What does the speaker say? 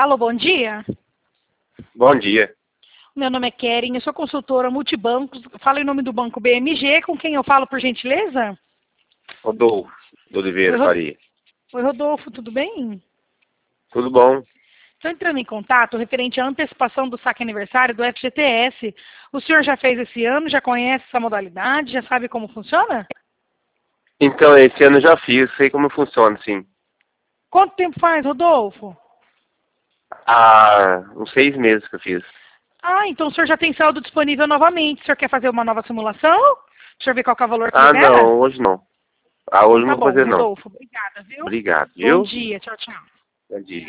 Alô, bom dia. Bom dia. Meu nome é Keren, eu sou consultora multibancos. Falo em nome do Banco BMG. Com quem eu falo, por gentileza? Rodolfo de Oliveira Faria. Oi, Rodolfo, tudo bem? Tudo bom? Estou entrando em contato referente à antecipação do saque aniversário do FGTS. O senhor já fez esse ano? Já conhece essa modalidade? Já sabe como funciona? Então, esse ano eu já fiz, sei como funciona, sim. Quanto tempo faz, Rodolfo? Há uns 6 meses que eu fiz. Ah, então o senhor já tem saldo disponível novamente. O senhor quer fazer uma nova simulação? O senhor ver qual que é o valor que Ah, libera? não, hoje não. Ah, Então hoje tá não vou bom, fazer, não. Rodolfo. Obrigada, viu? Obrigado, Bom viu? dia. Tchau, tchau. Bom dia.